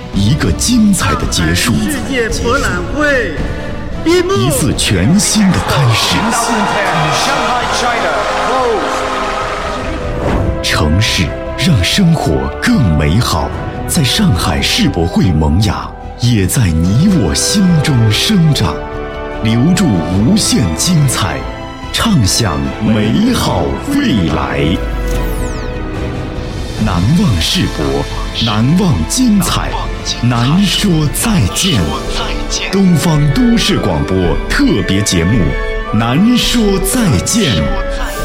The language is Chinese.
一个精彩的结束， 世界博览会闭幕， 一次全新的开始。城市让生活更美好，在上海世博会萌芽，也在你我心中生长，留住无限精彩，畅享美好未来。难忘世博，难忘精彩，难说再见。东方都市广播特别节目《难说再见》。